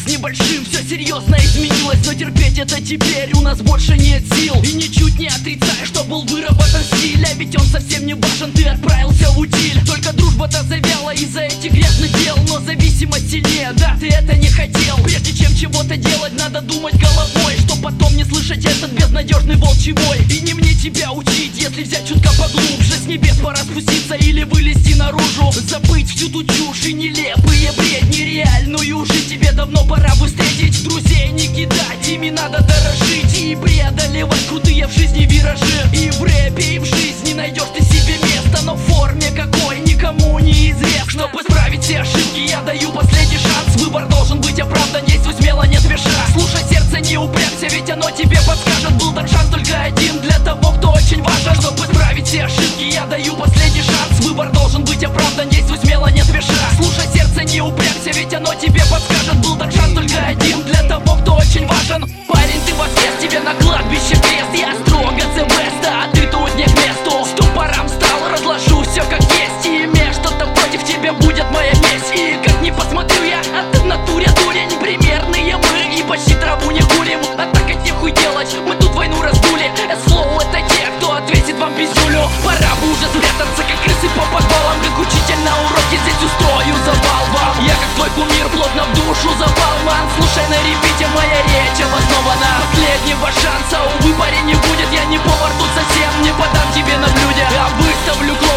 небольшим все серьезно изменилось, но терпеть это теперь у нас больше нет сил. И ничуть не отрицаю, что был выработан стиль, а ведь он совсем не важен, ты отправился в утиль. Только дружба-то завяла из-за этих грязных дел, но зависимость сильнее, да, ты это не хотел. Прежде чем чего-то делать, надо думать головой, что потом не слышать этот безнадежный волчий вой. И не мне тебя учить, если взять чутка поглубже, с небес пора спуститься или вылезти наружу. Забыть всю ту чушь и нелепые бредни, реальную жизнь тебе давно пора бы встретить. Друзей не кидать, ими надо дорожить и преодолевать крутые в жизни виражи. И в рэпе, и в жизни найдешь ты себе место, но в форме какой никому не известно. Чтобы исправить все ошибки, я даю последний шанс. Выбор должен быть оправдан, действуй смело, не спеша. Слушай сердце, не упрямься, ведь оно тебе подскажет. Был дан шанс только один для того, кто очень важен. Чтобы исправить все ошибки, я даю последний шанс. Выбор должен быть оправдан, действуй смело, не спеша. Слушай сердце, не упрямься, ведь оно тебе подскажет. Был дан шанс только один для того, кто очень важен. Парень, ты воскрес, тебе на кладбище крест. Я строго the best, а ты тут не к месту. Ступором стал, разложу все как есть. И имея что-то против, тебе будет моя месть. И как ни посмотрю я, а ты в натуре дурень. Примерные мы и почти траву не курим. А так от нехуй делать, мы тут войну раздули. Слоу это те, кто ответит вам пиздюлю. Пора бы уже спрятаться, как крысы по подвалам. Как учитель на уроке здесь устрою завал вам. Я как твой кумир, плотно в душу запал, ман. Слушай на репите, моя речь обоснована. Последнего шанса, увы, парень, не будет. Я не повар, тут совсем не подам тебе на блюде, а выставлю клоун